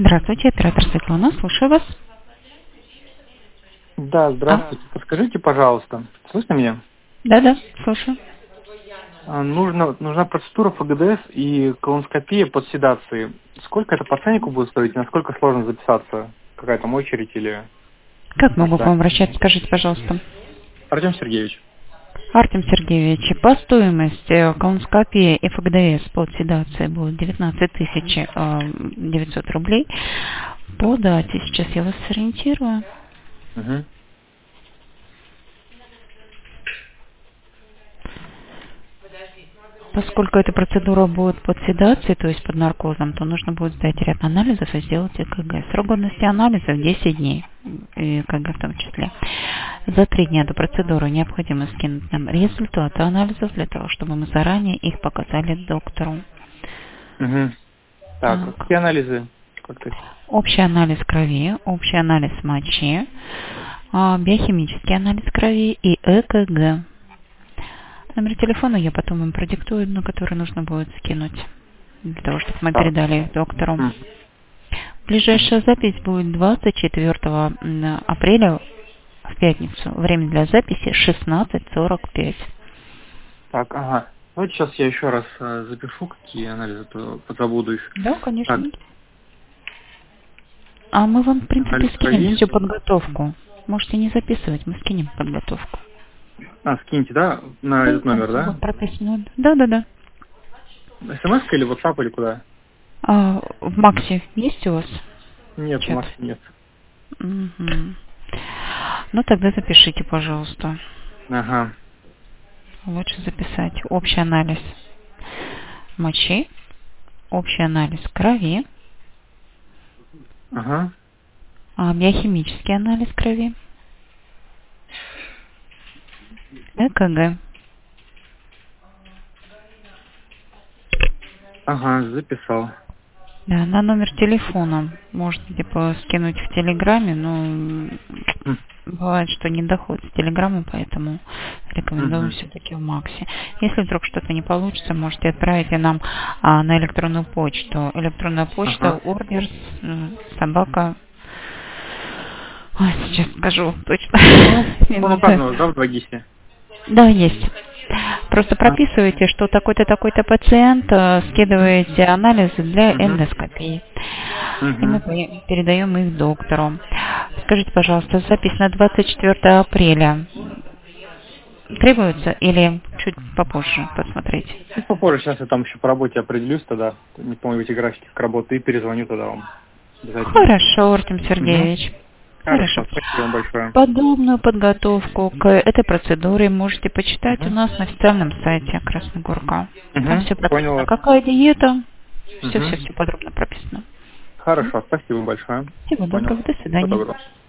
Здравствуйте, оператор Светлана, слушаю вас. Да, здравствуйте. Подскажите, пожалуйста, слышно меня? Да, слушаю. Нужна процедура ФГДС и колоноскопия под седацией. Сколько это по ценнику будет стоить? Насколько сложно записаться? Какая там очередь или... Как могу к Да. вам обращаться, скажите, пожалуйста. Артем Сергеевич. Артем Сергеевич, по стоимости колоноскопии и ФГДС под седацией будет 19 900 рублей. По дате сейчас я вас сориентирую. Угу. Поскольку эта процедура будет под седацией, то есть под наркозом, то нужно будет сдать ряд анализов и сделать ЭКГ. Срок годности анализов 10 дней, и ЭКГ в том числе. За 3 дня до процедуры необходимо скинуть нам результаты анализов для того, чтобы мы заранее их показали доктору. Угу. Так, какие анализы? Общий анализ крови, общий анализ мочи, биохимический анализ крови и ЭКГ. Номер телефона я потом им продиктую, на который нужно будет скинуть, для того, чтобы мы передали их доктору. Ближайшая запись будет 24 апреля в пятницу. Время для записи 16:45. Так, ага. Давайте сейчас я еще раз запишу, какие анализы, то подзабуду их. Да, конечно. Так. А мы вам, в принципе, Анализ скинем крови. всю подготовку. Можете не записывать, мы скинем подготовку. Скиньте, да? На этот номер, да? Прописано. Да. СМС или WhatsApp или куда? В Максе есть у вас? Нет, чат? в Максе нет. Угу. Ну, тогда запишите, пожалуйста. Ага. Лучше записать общий анализ мочи, общий анализ крови, Ага. Биохимический анализ крови, ЭКГ. Ага, записал. Да, на номер телефона можете скинуть в Телеграме, но бывает, что не доходит с Телеграма, поэтому рекомендую все-таки в Максе. Если вдруг что-то не получится, можете отправить нам на электронную почту. Электронная почта orders собака. Ой, сейчас скажу точно. Да, в 2 гисе. Да, есть. Просто прописываете, что такой-то, такой-то пациент, скидываете анализы для эндоскопии. И мы передаем их доктору. Скажите, пожалуйста, запись на 24 апреля требуется или чуть попозже посмотреть? Чуть попозже, сейчас я там еще по работе определюсь тогда, не помню эти графики к работе, и перезвоню тогда вам. Хорошо, Артем Сергеевич. Хорошо, спасибо вам большое. Подобную подготовку к этой процедуре можете почитать у нас на официальном сайте Красногорка. Там все прописано. Понял. Какая диета? Все подробно прописано. Хорошо, спасибо большое. Всего доброго, до свидания. Всего доброго.